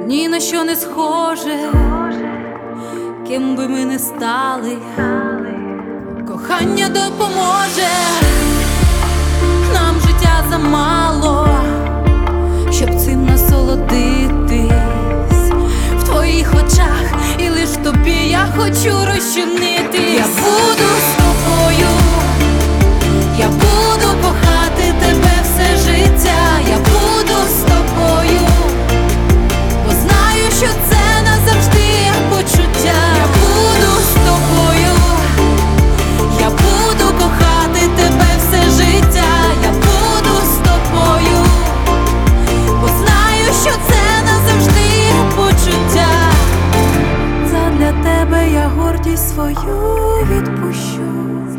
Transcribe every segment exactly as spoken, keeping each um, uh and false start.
ні на що не схоже, ким би ми не стали, кохання допоможе. Нам життя замало, щоб цим насолодитись. В твоїх очах і лиш тобі я хочу розчинитись. Я буду з тобою, я буду кохати тебе все життя. Я буду з тобою, бо знаю, що це назавжди почуття. Я буду з тобою, я буду кохати тебе все життя. Я буду з тобою, бо знаю, що це назавжди почуття. Задля тебе я гордість свою відпущу.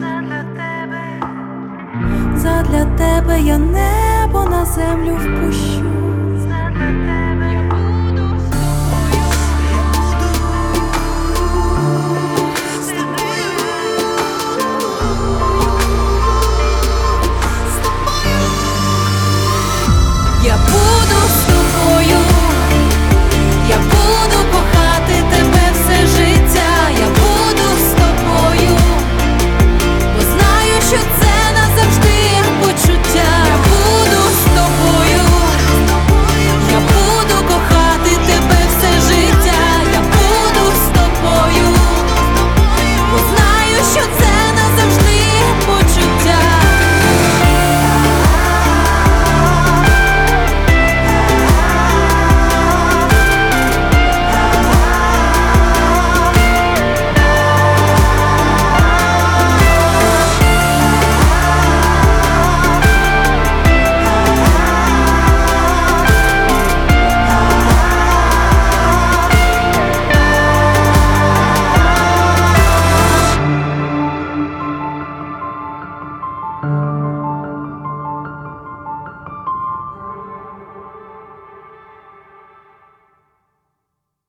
Задля тебе я небо на землю впущу. Я буду з тобою, я буду кохати тебе все життя. Я буду з тобою, бо знаю, що це назавжди почуття. Я буду з тобою, я буду кохати тебе все життя. Я буду з тобою, бо знаю, що це назавжди почуття.